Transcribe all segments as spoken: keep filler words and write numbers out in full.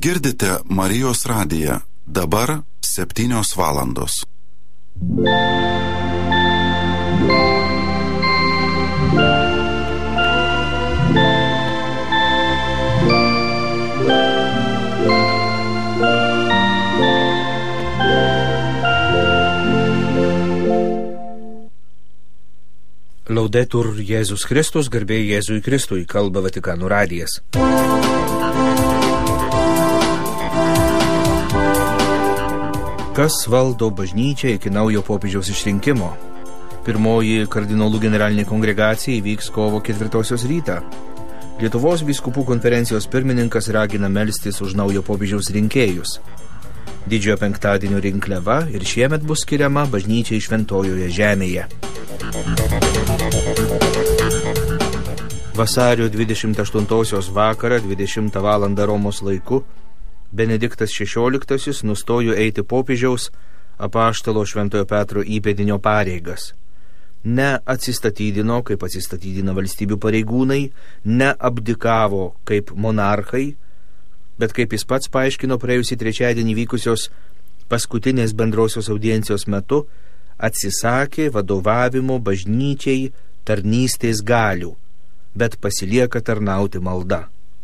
girdite Marijos radiją. Dabar septynios valandos. Laudetur Jėzus Kristus, garbė Jėzui Kristui, kalba Vatikano radijas. Kas valdo bažnyčią iki naujo popiežiaus išrinkimo? Pirmoji kardinolų generalinė kongregacija įvyks kovo ketvirtosios rytą. Lietuvos vyskupų konferencijos pirmininkas ragina melstis už naujo popiežiaus rinkėjus. Didžiojo penktadienio rinkliava ir šiemet bus skiriama bažnyčiai šventojoje žemėje. Vasario dvidešimt aštuntosios vakarą dvidešimtą valandą Romos laiku Benediktas šešioliktasis nustojo eiti popiežiaus apaštalo Šventojo Petro įpėdinio pareigas. Ne atsistatydino, kaip atsistatydina valstybių pareigūnai, ne abdikavo kaip monarchai, bet kaip jis pats paaiškino praėjusį trečiadienį vykusios paskutinės bendrosios audiencijos metu, atsisakė vadovavimo bažnyčiai tarnystės galių, bet pasilieka tarnauti malda.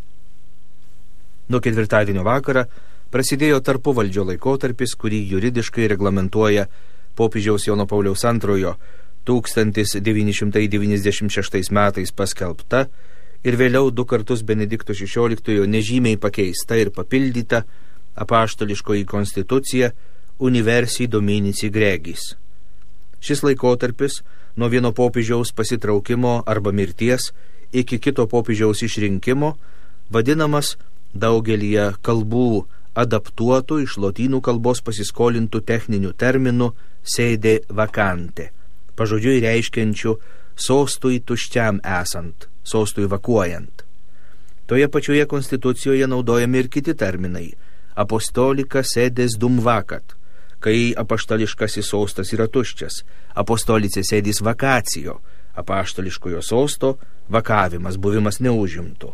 Nuo ketvirtadienio vakarą prasidėjo tarpuvaldžio laikotarpis, kurį juridiškai reglamentuoja popiežiaus Jono Pauliaus antrojo tūkstantis devyni šimtai devyniasdešimt šeštais metais paskelbta ir vėliau du kartus Benedikto šešioliktojo nežymiai pakeista ir papildyta apaštališkoji konstitucija Universi Dominici Gregis. Šis laikotarpis nuo vieno popiežiaus pasitraukimo arba mirties iki kito popiežiaus išrinkimo vadinamas daugelyje kalbų adaptuotų iš lotynų kalbos pasiskolintų techninių terminų sede vacante, pažodžiui reiškiančių sostui tuščiam esant, sostui vakuojant. Toje pačioje konstitucijoje naudojami ir kiti terminai apostolika sedes dum vacat, kai apaštališkasis sostas yra tuščias, apostolice sedis vakacijo, apaštališkojo sosto vakavimas, buvimas neužimtų.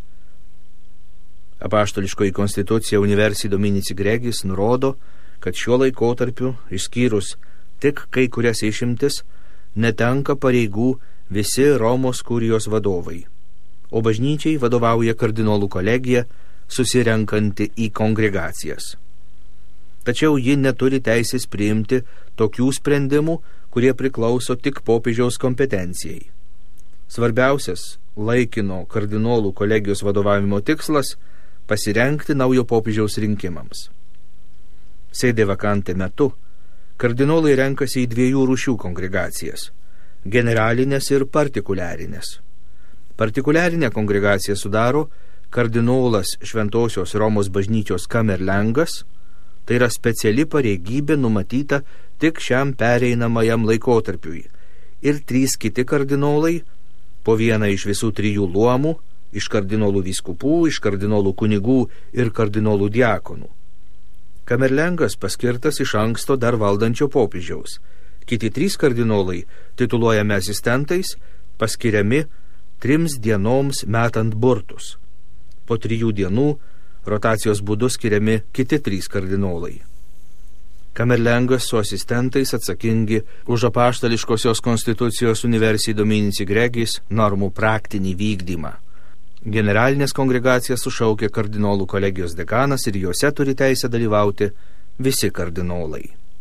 Apaštališkoji konstitucija Universi Dominici Gregis nurodo, kad šiuo laikotarpiu, išskyrus tik kai kurias išimtis, netenka pareigų visi Romos kurijos vadovai, o bažnyčiai vadovauja kardinolų kolegija, susirenkanti į kongregacijas. Tačiau ji neturi teisės priimti tokių sprendimų, kurie priklauso tik popiežiaus kompetencijai. Svarbiausias laikino kardinolų kolegijos vadovavimo tikslas – pasirengti naujo popiežiaus rinkimams. Sede vacante metu kardinolai renkasi į dviejų rūšių kongregacijas – generalinės ir partikuliarinės. Partikuliarinę kongregaciją sudaro kardinolas Šventosios Romos bažnyčios kamerlengas, tai yra speciali pareigybė numatyta tik šiam pereinamajam laikotarpiui, ir trys kiti kardinolai, po vieną iš visų trijų luomų, iš kardinolų vyskupų, iš kardinolų kunigų ir kardinolų diakonų. Kamerlengas paskirtas iš anksto dar valdančio popiežiaus. Kiti trys kardinolai, tituluojami asistentais, paskiriami trims dienoms metant burtus. Po trijų dienų rotacijos būdu skiriami kiti trys kardinolai. Kamerlengas su asistentais atsakingi už apaštališkosios konstitucijos Universi Dominici Gregis normų praktinį vykdymą. Generalinės kongregacijas sušaukė kardinolų kolegijos dekanas ir juose turi teisę dalyvauti visi kardinolai.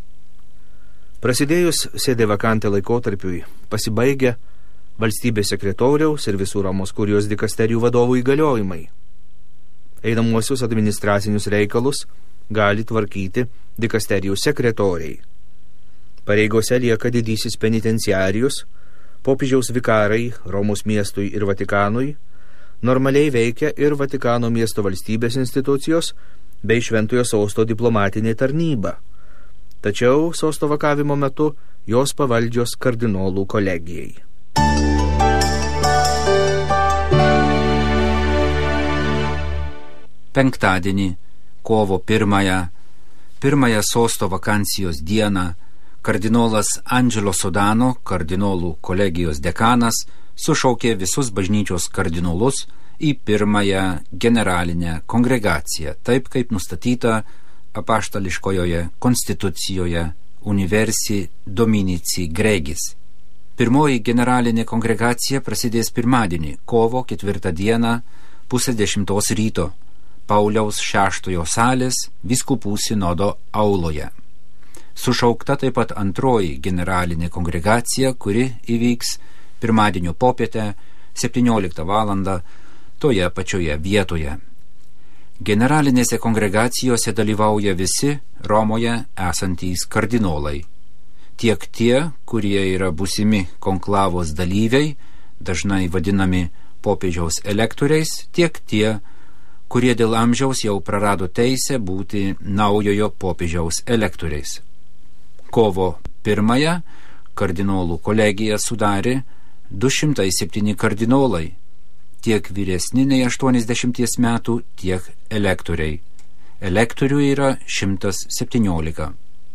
Prasidėjus sede vacante laikotarpiui pasibaigė valstybės sekretoriaus ir visų Romos kurijos dikasterijų vadovų įgaliojimai. Einamuosius administracinius reikalus gali tvarkyti dikasterijų sekretoriai. Pareigose lieka didysis penitenciarijus, popiežiaus vikarai Romos miestui ir Vatikanui, normaliai veikia ir Vatikano miesto valstybės institucijos bei Šventojo sosto diplomatinė tarnyba. Tačiau sosto vakavimo metu jos pavaldžios kardinolų kolegijai. Penktadienį, kovo pirmąją, pirmąją sosto vakancijos dieną, kardinolas Angelo Sodano, kardinolų kolegijos dekanas, sušaukė visus bažnyčios kardinolus į pirmąją generalinę kongregaciją, taip kaip nustatyta apaštališkojoje konstitucijoje Universi Dominici Gregis. Pirmoji generalinė kongregacija prasidės pirmadienį, kovo ketvirtą dieną, pusę dešimtos ryto, Pauliaus šeštojo salės vyskupų sinodo auloje. Sušaukta taip pat antroji generalinė kongregacija, kuri įvyks pirmadienio popietę septynioliktą valandą toje pačioje vietoje. Generalinėse kongregacijose dalyvauja visi Romoje esantys kardinolai. Tiek tie, kurie yra būsimi konklavos dalyviai, dažnai vadinami popiežiaus elektoriais, tiek tie, kurie dėl amžiaus jau prarado teisę būti naujojo popiežiaus elektoriais. Kovo pirmąją kardinolų kolegiją sudarė du šimtai septyni kardinolai, tiek vyresni nei aštuoniasdešimties metų, tiek elektoriai. Elektorių yra šimtas septyniolika.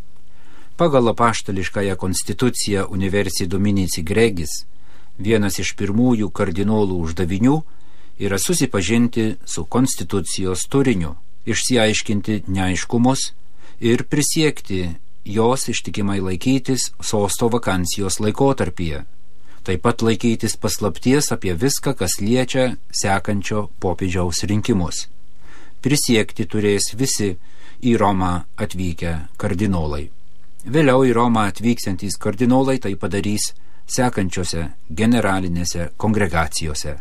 Pagal apaštališkąją konstituciją Universi Dominici Gregis, vienas iš pirmųjų kardinolų uždavinių yra susipažinti su konstitucijos turiniu, išsiaiškinti neaiškumus ir prisiekti jos ištikimai laikytis sosto vakancijos laikotarpyje. Taip pat laikytis paslapties apie viską, kas liečia sekančio popiežiaus rinkimus. Prisiekti turės visi į Romą atvykę kardinolai. Vėliau į Romą atvyksiantys kardinolai tai padarys sekančiose generalinėse kongregacijose.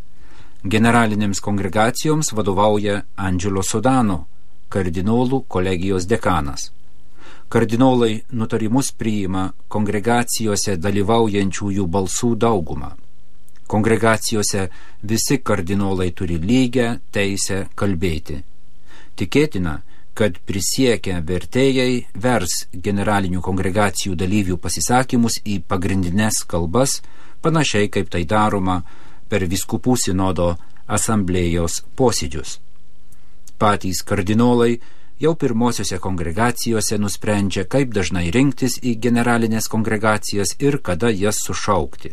Generalinėms kongregacijoms vadovauja Angelo Sodano, kardinolų kolegijos dekanas. Kardinolai nutarimus priima kongregacijose dalyvaujančiųjų balsų daugumą. Kongregacijose visi kardinolai turi lygią teisę kalbėti. Tikėtina, kad prisiekę vertėjai vers generalinių kongregacijų dalyvių pasisakymus į pagrindines kalbas, panašiai kaip tai daroma per vyskupų sinodo asamblėjos posėdžius. Patys kardinolai jau pirmosiose kongregacijose nusprendžia, kaip dažnai rinktis į generalinės kongregacijas ir kada jas sušaukti.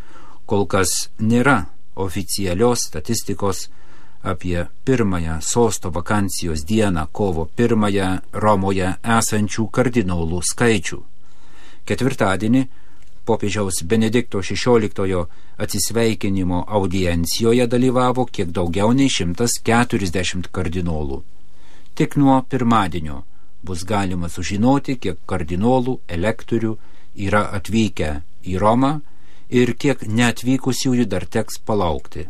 Kol kas nėra oficialios statistikos apie pirmąją sosto vakancijos dieną, kovo pirmąją Romoje esančių kardinolų skaičių. Ketvirtadienį popiežiaus Benedikto šešioliktojo atsisveikinimo audiencijoje dalyvavo kiek daugiau nei šimtas keturiasdešimt kardinolų. Tik nuo pirmadienio bus galima sužinoti, kiek kardinolų elektorių yra atvykę į Romą ir kiek neatvykusiųjų dar teks palaukti.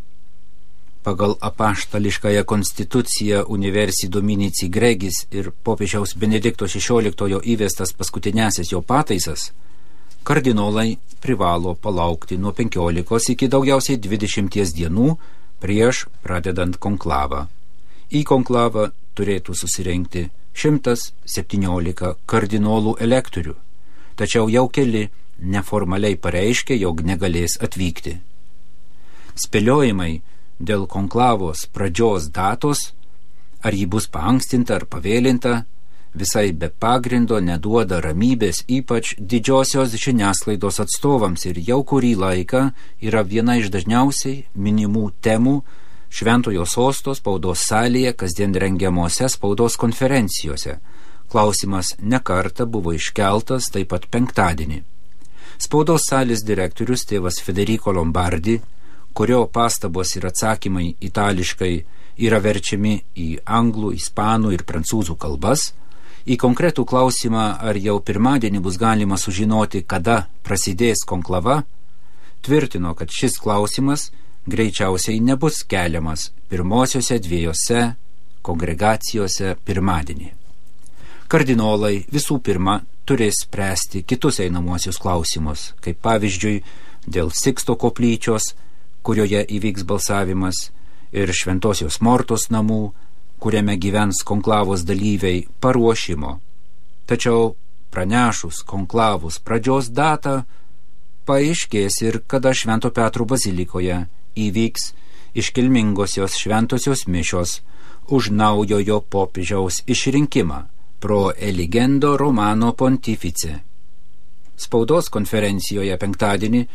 Pagal apaštališkąją konstituciją Universi Dominici Gregis ir popiežiaus Benedikto šešioliktojo įvestas paskutinėsis jo pataisas, kardinolai privalo palaukti nuo penkiolikos iki daugiausiai dvidešimties dienų prieš pradedant konklavą. Į konklavą turėtų susirinkti šimtas septyniolika kardinolų elektorių, tačiau jau keli neformaliai pareiškė, jog negalės atvykti. Spėliojimai dėl konklavos pradžios datos, ar ji bus paankstinta ar pavėlinta, visai be pagrindo neduoda ramybės ypač didžiosios žiniasklaidos atstovams ir jau kurį laiką yra viena iš dažniausiai minimų temų Šventojo sosto spaudos salėje kasdien rengiamose spaudos konferencijose. Klausimas nekartą buvo iškeltas taip pat penktadienį. Spaudos salės direktorius tėvas Federico Lombardi, kurio pastabos ir atsakymai itališkai yra verčiami į anglų, ispanų ir prancūzų kalbas, į konkretų klausimą, ar jau pirmadienį bus galima sužinoti, kada prasidės konklava, tvirtino, kad šis klausimas greičiausiai nebus keliamas pirmosiose dviejose kongregacijose pirmadienį. Kardinolai visų pirma turės spręsti kitus einamuosius klausimus, kaip pavyzdžiui dėl Siksto koplyčios, kurioje įvyks balsavimas, ir Šventosios Mortos namų, kuriame gyvens konklavos dalyviai, paruošimo. Tačiau pranešus konklavos pradžios datą, paaiškės ir kada Švento Petro bazilikoje įvyks iškilmingosios šventosios mišios už naujojo popiežiaus išrinkimą pro eligendo Romano pontifice. Spaudos konferencijoje penktadienį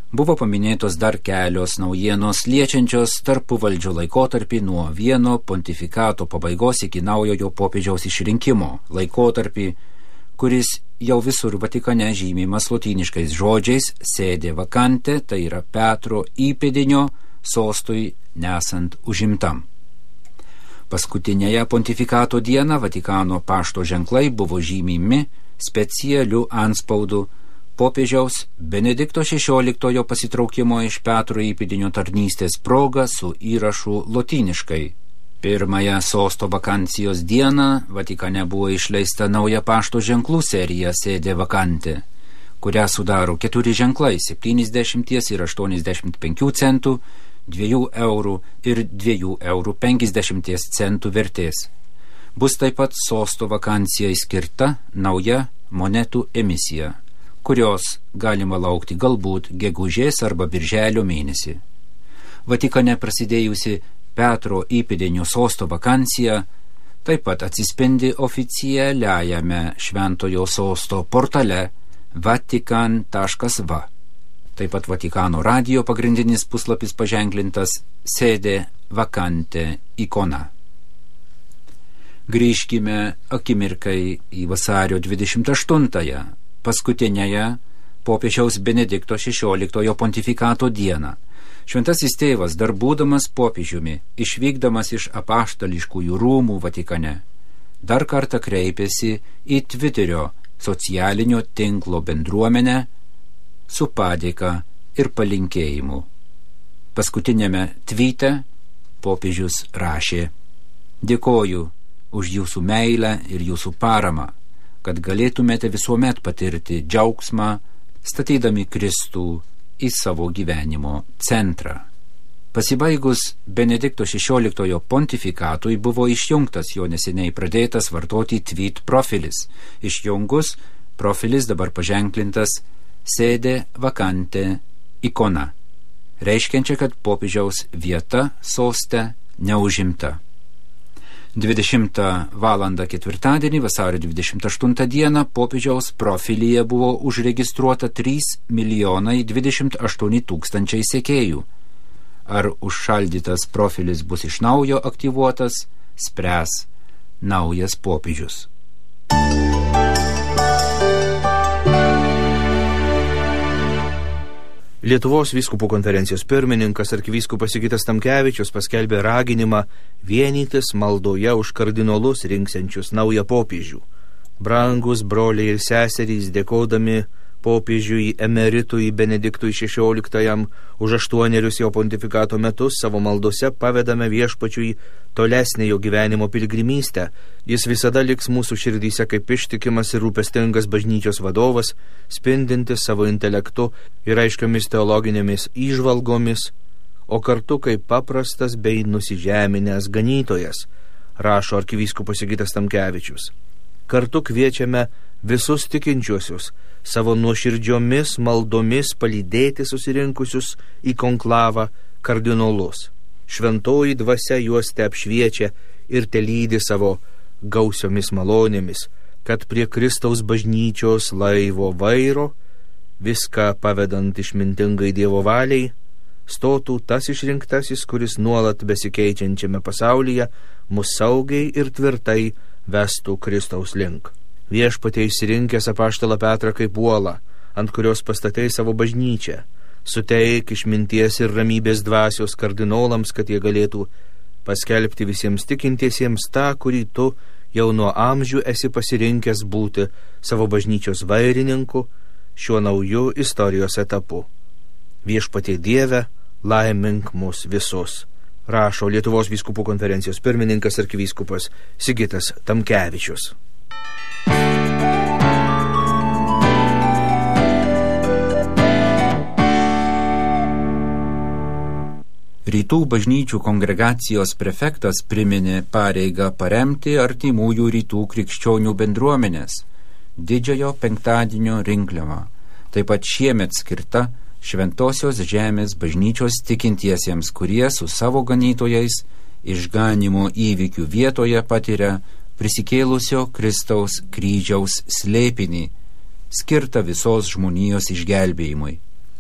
Buvo paminėtos dar kelios naujienos liečiančios tarpuvaldžio laikotarpį nuo vieno pontifikato pabaigos iki naujojo popiežiaus išrinkimo laikotarpį, kuris jau visur Vatikane žymimas lotyniškais žodžiais sede vacante, tai yra Petro įpėdinio sostui nesant užimtam. Paskutinėje pontifikato dieną Vatikano pašto ženklai buvo žymimi specialiu antspaudu popiežiaus Benedikto šešioliktojo pasitraukimo iš Petro įpėdinio tarnystės proga su įrašu lotyniškai. Pirmąją sosto vakancijos dieną Vatikane buvo išleista nauja pašto ženklų serija sede vacante, kurią sudaro keturi ženklai septyniasdešimt ir aštuoniasdešimt penkių centų, dviejų eurų ir dviejų eurų penkiasdešimt centų vertės. Bus taip pat sosto vakancijai skirta nauja monetų emisija, kurios galima laukti galbūt gegužės arba birželio mėnesį. Vatikane prasidėjusi Petro įpėdinio sosto vakancija taip pat atsispindi oficialiajame šventojo sosto portale vatikan taškas va. Taip pat Vatikano radijo pagrindinis puslapis paženklintas sede vacante ikona. Grįžkime akimirkai į vasario dvidešimt aštuntąją, paskutinėje popiežiaus Benedikto šešioliktojo pontifikato dieną. Šventasis tėvas, dar būdamas popiežiumi, išvykdamas iš apaštališkųjų rūmų Vatikane, dar kartą kreipėsi į Twitterio socialinio tinklo bendruomenę su padėka ir palinkėjimu. Paskutinėme tvite popiežius rašė: Dėkoju už jūsų meilę ir jūsų paramą, kad galėtumėte visuomet patirti džiaugsmą, statydami Kristų į savo gyvenimo centrą. Pasibaigus Benedikto šešioliktojo pontifikatui buvo išjungtas jo neseniai pradėtas vartoti tweet profilis. Išjungus, profilis dabar paženklintas sede vacante ikona, reiškiančia, kad popiežiaus vieta soste neužimta. dvidešimtą valandą ketvirtadienį, vasario dvidešimt aštuntą dieną, popiežiaus profilyje buvo užregistruota trys milijonai dvidešimt aštuoni tūkstančiai sekėjų. Ar užšaldytas profilis bus iš naujo aktyvuotas, spręs naujas popiežius. Lietuvos vyskupų konferencijos pirmininkas arkivyskupas Sigitas Tamkevičius paskelbė raginimą vienytis maldoje už kardinolus rinksiančius naują popiežių. Brangus broliai ir seserys, dėkodami popiežiui emeritui Benediktui šešioliktajam už aštuonerius jo pontifikato metus, savo maldose pavedame viešpačiui tolesnę jo gyvenimo pilgrimystę. Jis visada liks mūsų širdyse kaip ištikimas ir rūpestingas bažnyčios vadovas, spindintis savo intelektu ir aiškiomis teologinėmis įžvalgomis, o kartu kaip paprastas bei nusižeminęs ganytojas, rašo arkivyskupas Sigitas Tamkevičius. Kartu kviečiame visus tikinčiuosius savo nuoširdžiomis maldomis palydėti susirinkusius į konklavą kardinolus. Šventoji dvasia juos te apšviečia ir telydi savo gausiomis malonėmis, kad prie Kristaus bažnyčios laivo vairo, viską pavedant išmintingai Dievo valiai, stotų tas išrinktasis, kuris nuolat besikeičiančiame pasaulyje mus saugiai ir tvirtai vestų Kristaus link. Viešpatie išsirinkęs apaštalą Petrą kaip uolą, ant kurios pastatei savo bažnyčią, suteik išminties ir ramybės dvasios kardinolams, kad jie galėtų paskelbti visiems tikintiesiems tą, kurį tu jau nuo amžių esi pasirinkęs būti savo bažnyčios vairininku šiuo nauju istorijos etapu. Viešpatie Dieve, laimink mus visus, rašo Lietuvos vyskupų konferencijos pirmininkas arkivyskupas Sigitas Tamkevičius. Rytų bažnyčių kongregacijos prefektas priminė pareigą paremti artimųjų rytų krikščionių bendruomenės didžiojo penktadienio rinkliavą, taip pat šiemet skirta Šventosios žemės bažnyčios tikintiesiems, kurie su savo ganytojais išganimo įvykių vietoje patiria prisikėlusio Kristaus kryžiaus slėpinį, skirtą visos žmonijos išgelbėjimui.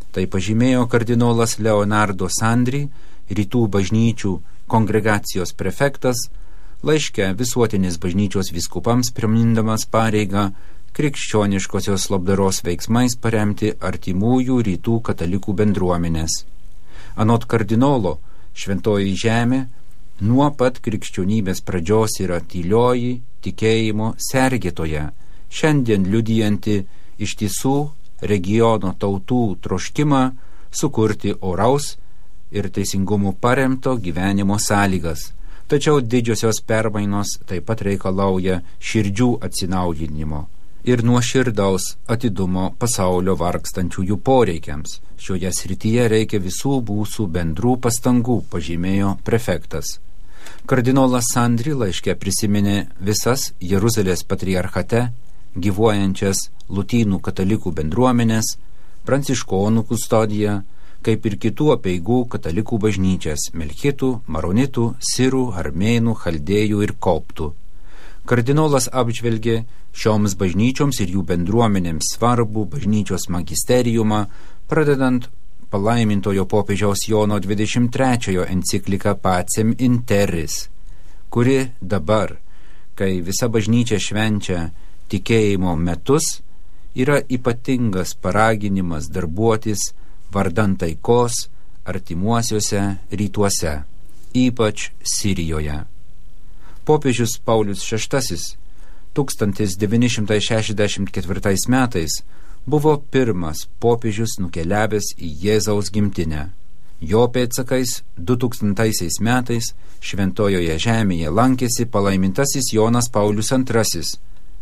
Tai pažymėjo kardinolas Leonardo Sandri, rytų bažnyčių kongregacijos prefektas, laiške visuotinės bažnyčios vyskupams primindamas pareigą krikščioniškosios labdaros veiksmais paremti artimųjų rytų katalikų bendruomenės. Anot kardinolo, šventoji žemė nuo pat krikščionybės pradžios yra tylioji tikėjimo sergėtoja, šiandien liudijanti iš tiesų regiono tautų troškimą sukurti oraus ir teisingumu paremto gyvenimo sąlygas. Tačiau didžiosios permainos taip pat reikalauja širdžių atsinaujinimo ir nuoširdaus atidumo pasaulio vargstančiųjų poreikiams. Šioje srityje reikia visų mūsų bendrų pastangų, pažymėjo prefektas. Kardinolas Sandri laiške prisiminė visas Jeruzalės patriarchate gyvuojančias lotynų katalikų bendruomenės, pranciškonų kustodiją, kaip ir kitų apeigų katalikų bažnyčias – melchitų, maronitų, sirų, armėnų, chaldėjų ir koptų. Kardinolas apžvelgė šioms bažnyčioms ir jų bendruomenėms svarbų bažnyčios magisteriumą, pradedant palaimintojo popiežiaus Jono dvidešimt trečiojo encikliką Pacem in Terris, kuri dabar, kai visa bažnyčia švenčia tikėjimo metus, yra ypatingas paraginimas darbuotis vardan taikos artimuosiuose rytuose, ypač Sirijoje. Popiežius Paulius šeštasis tūkstantis devyni šimtai šešiasdešimt ketvirtais metais buvo pirmas popiežius nukeliavęs į Jėzaus gimtinę. Jo pėdsakais dutūkstantaisiais metais šventojoje žemėje lankėsi palaimintasis Jonas Paulius antrasis,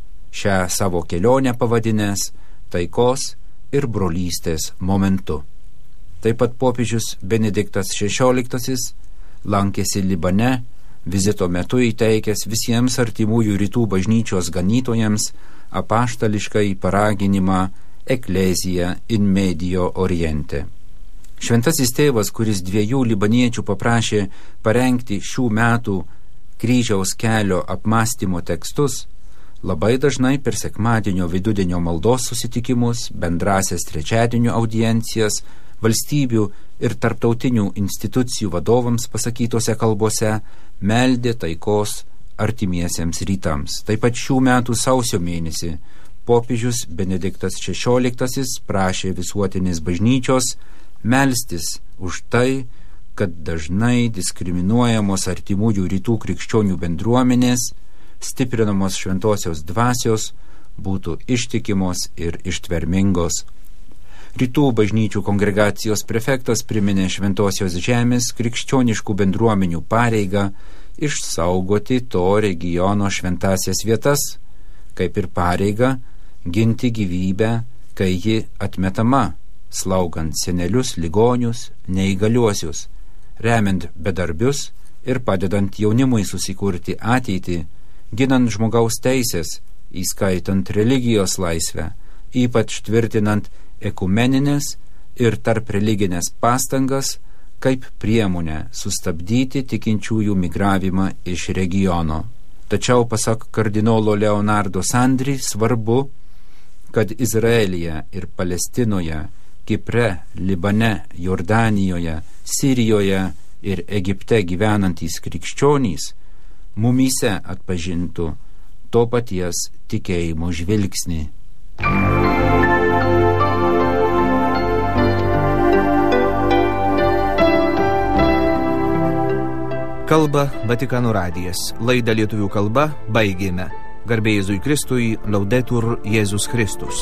šią savo kelionę pavadinęs taikos ir brolystės momentu. Taip pat popiežius Benediktas šešioliktasis lankėsi Libane, vizito metu įteikęs visiems artimųjų rytų bažnyčios ganytojams apaštališkai paraginimą Ecclesia in Medio Oriente. Šventasis tėvas, kuris dviejų libaniečių paprašė parengti šių metų kryžiaus kelio apmąstymo tekstus, labai dažnai per sekmadienio vidudienio maldos susitikimus, bendrasias trečiadienio audiencijas, valstybių ir tarptautinių institucijų vadovams pasakytose kalbose meldė taikos artimiesiems rytams. Taip pat šių metų sausio mėnesį popiežius Benediktas šešioliktasis prašė visuotinės bažnyčios melstis už tai, kad dažnai diskriminuojamos artimųjų rytų krikščionių bendruomenės, stiprinamos šventosios dvasios, būtų ištikimos ir ištvermingos. Rytų bažnyčių kongregacijos prefektas priminė šventosios žemės krikščioniškų bendruomenių pareigą išsaugoti to regiono šventasias vietas, kaip ir pareigą ginti gyvybę, kai ji atmetama, slaugant senelius, ligonius, neįgaliuosius, remiant bedarbius ir padedant jaunimui susikurti ateitį, ginant žmogaus teisės, įskaitant religijos laisvę, ypač tvirtinant ekumeninės ir tarp religinės pastangas, kaip priemonę sustabdyti tikinčiųjų migravimą iš regiono. Tačiau, pasak kardinolo Leonardo Sandri, svarbu, kad Izraelyje ir Palestinoje, Kipre, Libane, Jordanijoje, Sirijoje ir Egipte gyvenantys krikščionys mumyse atpažintų to paties tikėjimo žvilgsnį. Kalba Vatikano radijas. Laidą lietuvių kalba baigėme. Garbė Jėzui Kristui, Laudetur Jėzus Kristus.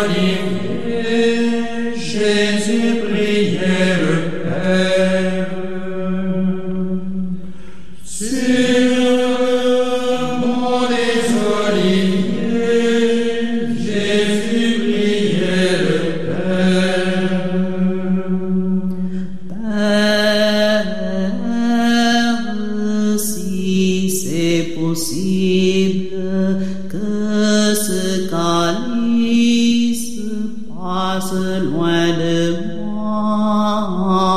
oliviers, Jésus, priez le Père. Sur le mont des oliviers, Jésus, priez le Père. Père, si c'est possible que ce calice passe loin de moi,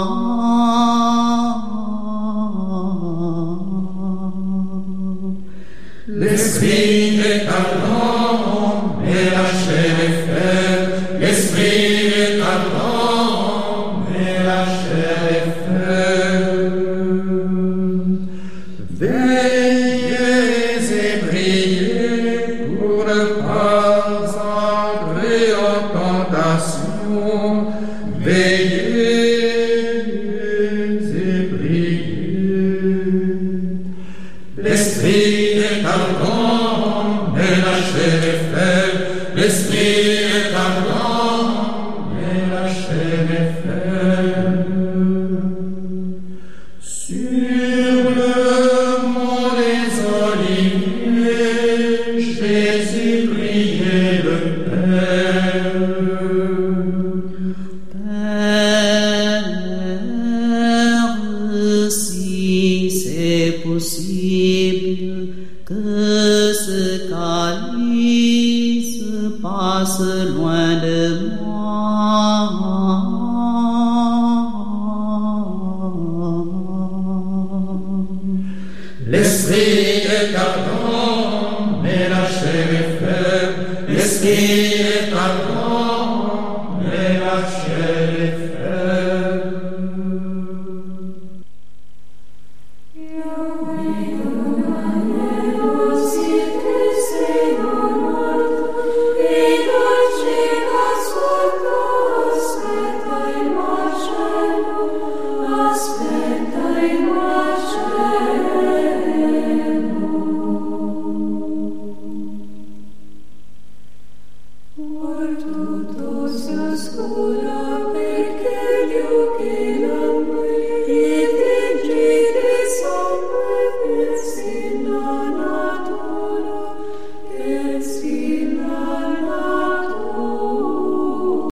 l'esprit est ardent, mais la chair est faible. L'esprit est ardent, mais la chair est faible. Veillez et priez pour ne pas entrer en tentation. Veillez et priez. L'esprit est ardent, mais la chair est faible. L'esprit est ardent, mais la chair est faible. Sur le mont des oliviers, Jésus, priez le Père. Père, si c'est possible que ce calice passe loin de moi. L'esprit est ardent, mais la chair est faible. L'esprit est ardent, mais la chair est faible. School.